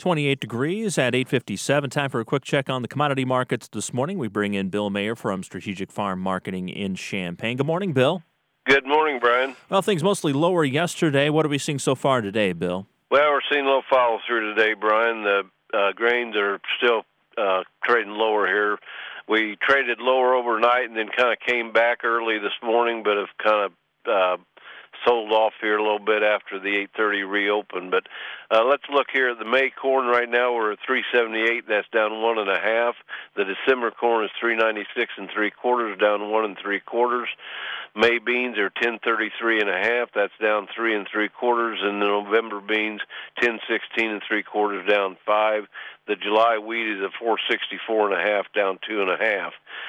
28 degrees at 8:57. Time for a quick check on the commodity markets this morning. We bring in Bill Mayer from Strategic Farm Marketing in Champaign. Good morning, Bill. Good morning, Brian. Well, things mostly lower yesterday. What are we seeing so far today, Bill? Well, we're seeing a little follow-through today, Brian. The grains are still trading lower here. We traded lower overnight and then kind of came back early this morning, but have kind of sold off here a little bit after the 8:30 reopen. But let's look here at the May corn right now. We're at 378. That's down 1.5. The December corn is 396 3/4, down 1 3/4. May beans are 1033.5. That's down 3 3/4. And the November beans 1016 3/4, down 5. The July wheat is at 464.5, down 2.5.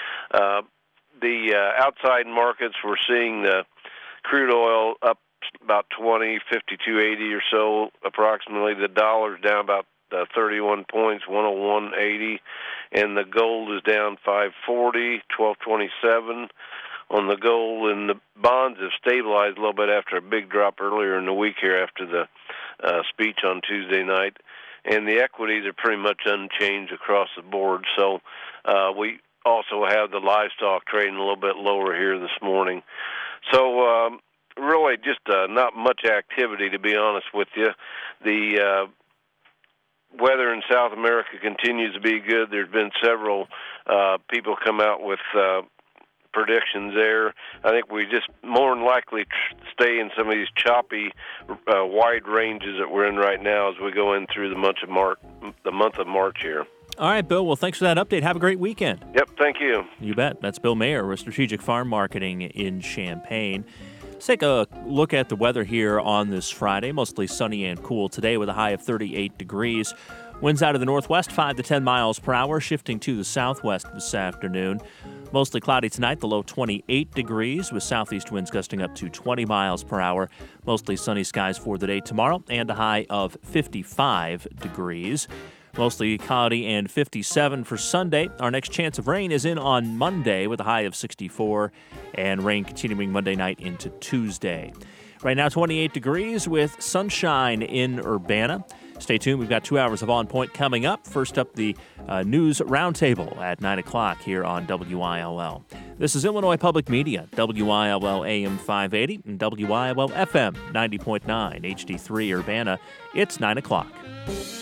The outside markets, we're seeing the crude oil up about 20, 52.80 or so, approximately. The dollar's down about 31 points, 101.80, and the gold is down 540, 1227 on the gold, and the bonds have stabilized a little bit after a big drop earlier in the week here after the speech on Tuesday night, and the equities are pretty much unchanged across the board. So we also have the livestock trading a little bit lower here this morning. So really just not much activity, to be honest with you. The weather in South America continues to be good. There's been several people come out with predictions there. I think we just more than likely stay in some of these choppy, wide ranges that we're in right now as we go in through the month of March here. All right, Bill. Well, thanks for that update. Have a great weekend. Yep, thank you. You bet. That's Bill Mayer with Strategic Farm Marketing in Champaign. Let's take a look at the weather here on this Friday. Mostly sunny and cool today with a high of 38 degrees. Winds out of the northwest, 5 to 10 miles per hour, shifting to the southwest this afternoon. Mostly cloudy tonight, the low 28 degrees, with southeast winds gusting up to 20 miles per hour. Mostly sunny skies for the day tomorrow, and a high of 55 degrees. Mostly cloudy and 57 for Sunday. Our next chance of rain is in on Monday with a high of 64, and rain continuing Monday night into Tuesday. Right now, 28 degrees with sunshine in Urbana. Stay tuned. We've got 2 hours of On Point coming up. First up, the News Roundtable at 9 o'clock here on WILL. This is Illinois Public Media, WILL AM 580 and WILL FM 90.9 HD3 Urbana. It's 9 o'clock.